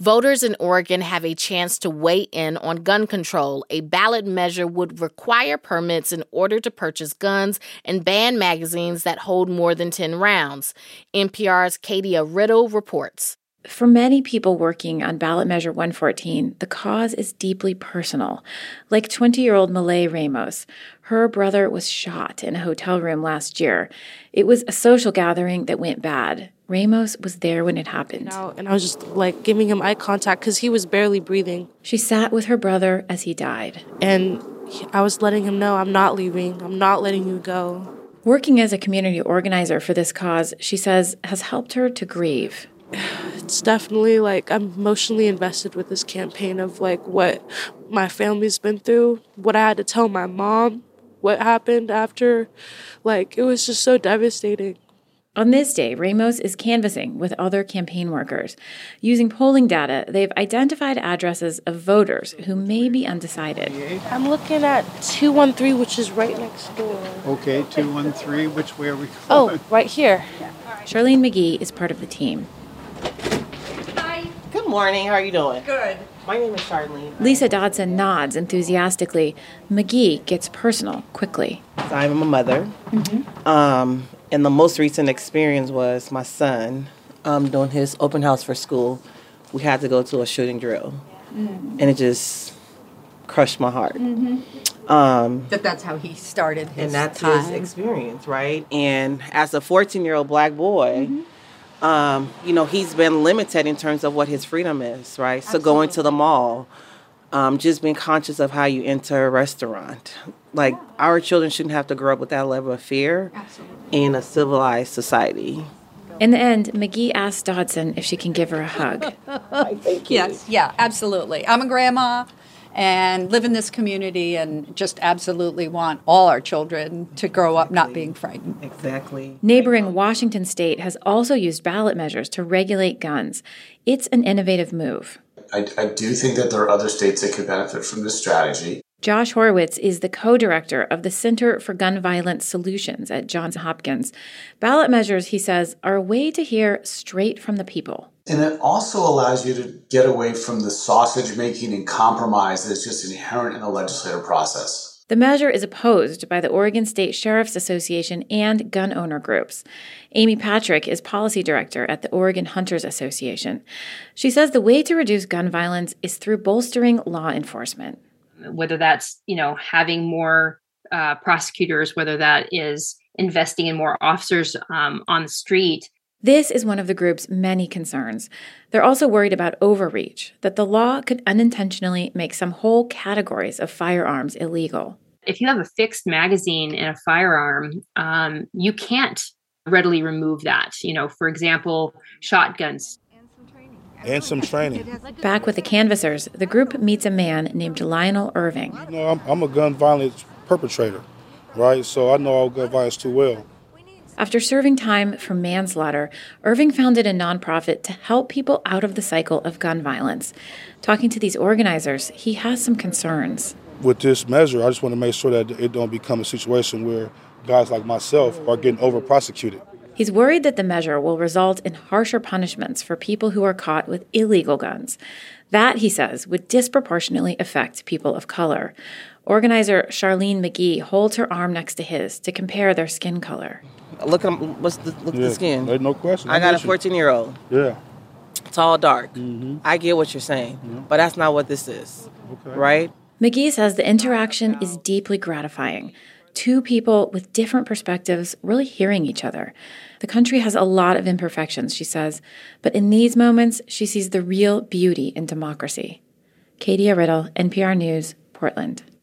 Voters in Oregon have a chance to weigh in on gun control. A ballot measure would require permits in order to purchase guns and ban magazines that hold more than 10 rounds. NPR's Kadia Riddle reports. For many people working on Ballot Measure 114, the cause is deeply personal. Like 20-year-old Malay Ramos, her brother was shot in a hotel room last year. It was a social gathering that went bad. Ramos was there when it happened. And I was just giving him eye contact because he was barely breathing. She sat with her brother as he died. And I was letting him know, I'm not leaving. I'm not letting you go. Working as a community organizer for this cause, she says, has helped her to grieve. It's definitely I'm emotionally invested with this campaign of what my family's been through, what I had to tell my mom, what happened after. It was just so devastating. On this day, Ramos is canvassing with other campaign workers. Using polling data, they've identified addresses of voters who may be undecided. I'm looking at 213, which is right next door. Okay, 213, which way are we going? Oh, right here. Charlene McGee is part of the team. Hi. Good morning. How are you doing? Good. My name is Charlene. Lisa Dodson nods enthusiastically. McGee gets personal quickly. I'm a mother. Mm-hmm. And the most recent experience was my son doing his open house for school. We had to go to a shooting drill. Mm-hmm. And it just crushed my heart. Mm-hmm. That's how he started his And that's time. his experience, right? And as a 14-year-old black boy, he's been limited in terms of what his freedom is, right? Absolutely. So going to the mall, just being conscious of how you enter a restaurant. Our children shouldn't have to grow up with that level of fear. Absolutely. In a civilized society. In the end, McGee asked Dodson if she can give her a hug. Thank you. Yes, yeah, absolutely. I'm a grandma and live in this community and just absolutely want all our children to grow up not being frightened. Exactly. Neighboring Washington state has also used ballot measures to regulate guns. It's an innovative move. I do think that there are other states that could benefit from this strategy. Josh Horowitz is the co-director of the Center for Gun Violence Solutions at Johns Hopkins. Ballot measures, he says, are a way to hear straight from the people. And it also allows you to get away from the sausage making and compromise that's just inherent in the legislative process. The measure is opposed by the Oregon State Sheriff's Association and gun owner groups. Amy Patrick is policy director at the Oregon Hunters Association. She says the way to reduce gun violence is through bolstering law enforcement. Whether that's, having more prosecutors, whether that is investing in more officers on the street. This is one of the group's many concerns. They're also worried about overreach, that the law could unintentionally make some whole categories of firearms illegal. If you have a fixed magazine in a firearm, you can't readily remove that. For example, shotguns. And some training. Back with the canvassers, the group meets a man named Lionel Irving. I'm a gun violence perpetrator, right? So I know all gun violence too well. After serving time for manslaughter, Irving founded a nonprofit to help people out of the cycle of gun violence. Talking to these organizers, he has some concerns. With this measure, I just want to make sure that it don't become a situation where guys like myself are getting over-prosecuted. He's worried that the measure will result in harsher punishments for people who are caught with illegal guns. That, he says, would disproportionately affect people of color. Organizer Charlene McGee holds her arm next to his to compare their skin color. Look at the skin. No question. I got a 14-year-old. Yeah. Tall, dark. Mm-hmm. I get what you're saying, but that's not what this is, right? McGee says the interaction is deeply gratifying. Two people with different perspectives really hearing each other. The country has a lot of imperfections, she says, but in these moments, she sees the real beauty in democracy. Kadia Riddle, NPR News, Portland.